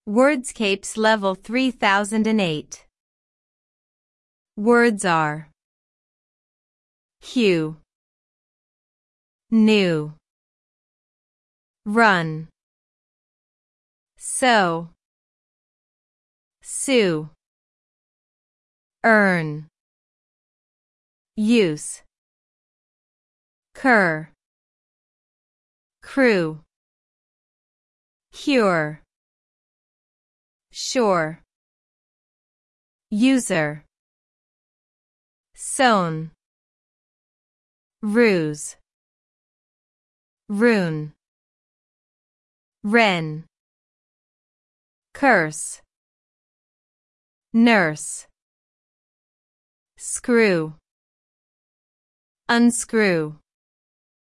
Wordscapes Level 3008. Words are hue, new, run, sew, sue, earn, use, cur, crew, cure, sure, user, sewn, ruse, rune, wren, curse, nurse, screw, unscrew,